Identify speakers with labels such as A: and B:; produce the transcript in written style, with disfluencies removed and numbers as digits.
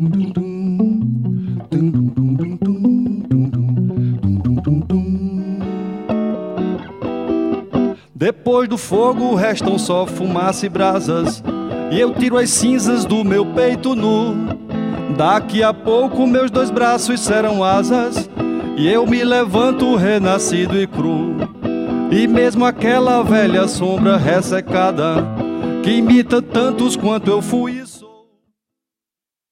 A: Depois do fogo restam só fumaça e brasas, e eu tiro as cinzas do meu peito nu. Daqui a pouco meus dois braços serão asas, e eu me levanto renascido e cru. E mesmo aquela velha sombra ressecada, que imita tantos quanto eu fui,